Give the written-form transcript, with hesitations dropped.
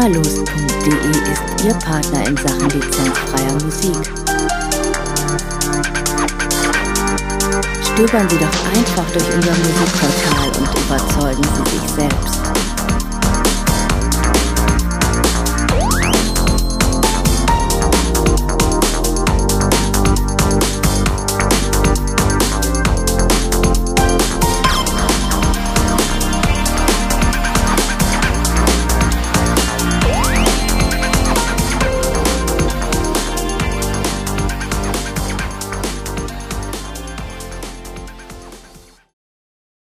GEMAlos.de ist Ihr Partner in Sachen lizenzfreier Musik. Stöbern Sie doch einfach durch unser Musikportal und überzeugen Sie sich selbst.